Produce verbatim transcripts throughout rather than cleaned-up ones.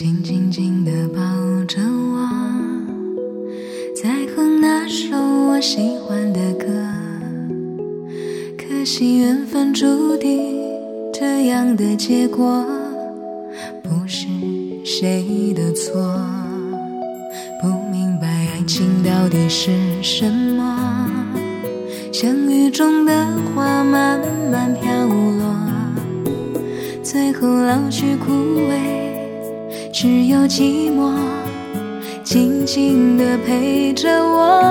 紧紧紧地抱着我，在哼那首我喜欢的歌。可惜缘分注定这样的结果，不是谁的错。不明白爱情到底是什么，像雨中的花慢慢飘落，最后老去枯萎，只有寂寞静静地陪着我。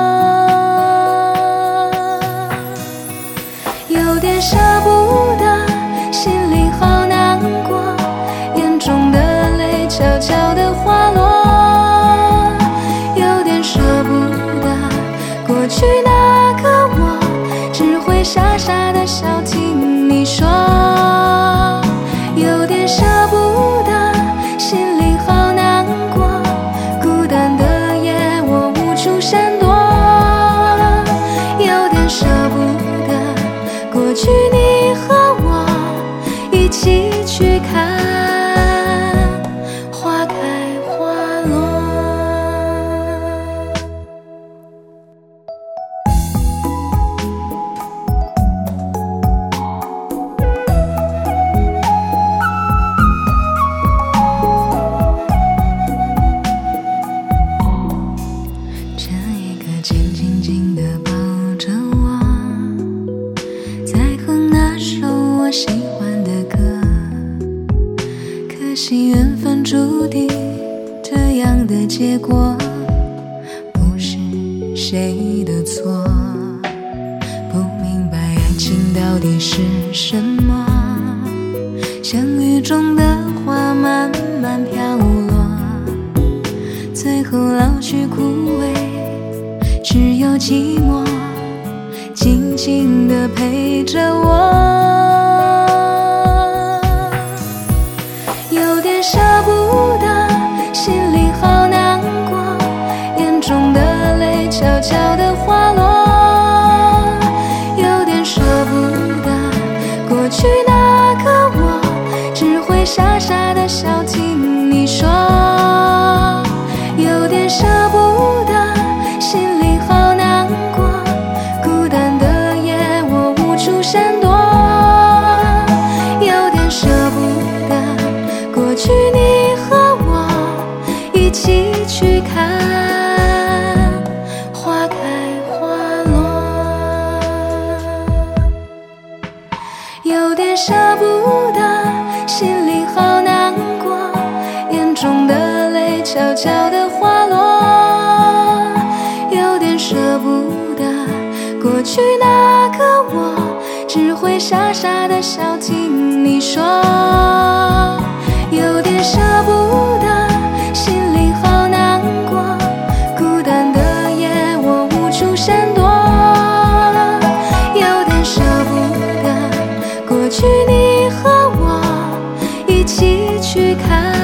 有点舍不得，心里好难过，眼中的泪悄悄地滑落。有点舍不得，过去那个我只会傻傻地笑听你说。有点舍不得，心里好难过，孤单的夜我无处闪躲。有点舍不得，过去你和我一起去看花开花落。这一个静静静地抱着我，在哼那首我喜欢的歌。可惜缘分注定这样的结果，不是谁的错。不明白爱情到底是什么，像雨中的花慢慢飘落，最后老去枯萎，只有寂寞静静地陪着我。有点舍不得，心里好难过，眼中的泪悄悄地滑落。有点舍不得，过去那个我只会傻傻地笑听你说。有点舍不得，心里好难过，孤单的夜我无处闪躲。有点舍不得，过去你和我一起去看花开花落。有点舍不得，心里好难过，眼中的泪悄悄地滑落。有点舍不得，过去那个我只会傻傻地笑听你说。有点舍不得，心里好难过，孤单的夜我无处闪躲。有点舍不得，过去你和我一起去看